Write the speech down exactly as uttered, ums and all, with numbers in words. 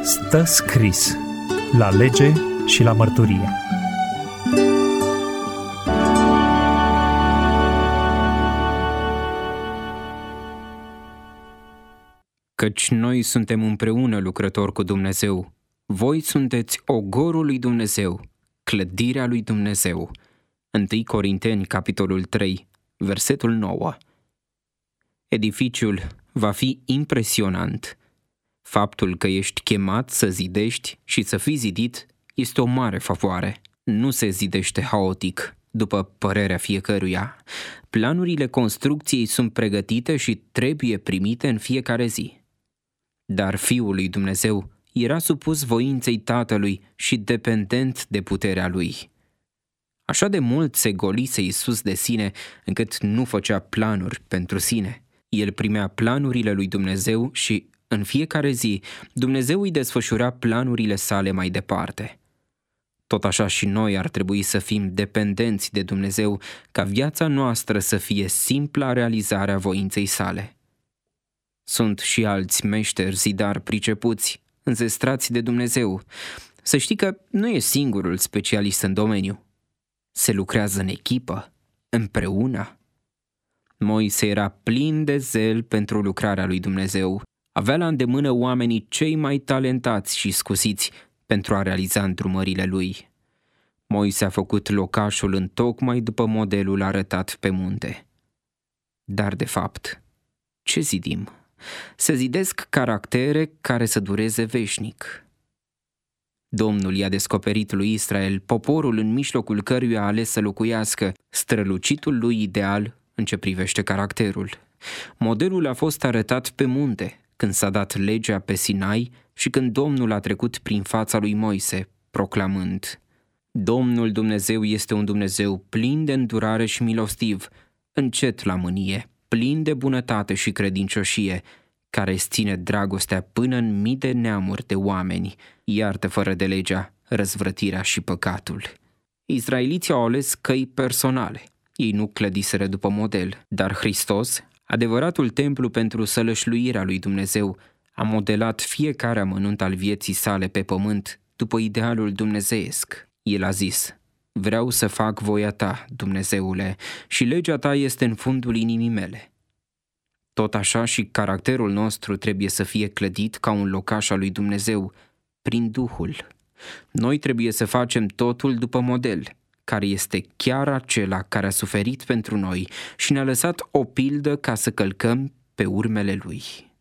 Stă scris la lege și la mărturie. Căci noi suntem împreună lucrători cu Dumnezeu. Voi sunteți ogorul lui Dumnezeu, clădirea lui Dumnezeu. întâi Corinteni, capitolul trei, versetul nouă. Edificiul va fi impresionant. Faptul că ești chemat să zidești și să fii zidit este o mare favoare. Nu se zidește haotic, după părerea fiecăruia. Planurile construcției sunt pregătite și trebuie primite în fiecare zi. Dar Fiul lui Dumnezeu era supus voinței Tatălui și dependent de puterea Lui. Așa de mult se golise Iisus de sine, încât nu făcea planuri pentru sine. El primea planurile lui Dumnezeu și, în fiecare zi, Dumnezeu îi desfășura planurile sale mai departe. Tot așa și noi ar trebui să fim dependenți de Dumnezeu, ca viața noastră să fie simpla realizarea voinței sale. Sunt și alți meșteri zidari pricepuți, înzestrați de Dumnezeu. Să știi că nu e singurul specialist în domeniu. Se lucrează în echipă, împreună. Moise era plin de zel pentru lucrarea lui Dumnezeu. Avea la îndemână oamenii cei mai talentați și scusiți pentru a realiza îndrumările lui. Moise a făcut locașul întocmai după modelul arătat pe munte. Dar, de fapt, ce zidim? Se zidesc caractere care să dureze veșnic. Domnul i-a descoperit lui Israel poporul în mijlocul căruia a ales să locuiască, strălucitul lui ideal în ce privește caracterul. Modelul a fost arătat pe munte, când s-a dat legea pe Sinai și când Domnul a trecut prin fața lui Moise, proclamând: Domnul Dumnezeu este un Dumnezeu plin de îndurare și milostiv, încet la mânie, plin de bunătate și credincioșie, care îți ține dragostea până în mii de neamuri de oameni, iartă fără de legea răzvrătirea și păcatul. Israeliții au ales căi personale. Ei nu clădiseră după model, dar Hristos, adevăratul templu pentru sălășluirea lui Dumnezeu, a modelat fiecare amănunt al vieții sale pe pământ după idealul dumnezeiesc. El a zis: vreau să fac voia ta, Dumnezeule, și legea ta este în fundul inimii mele. Tot așa și caracterul nostru trebuie să fie clădit ca un locaș al lui Dumnezeu, prin Duhul. Noi trebuie să facem totul după model, care este chiar acela care a suferit pentru noi și ne-a lăsat o pildă ca să călcăm pe urmele lui.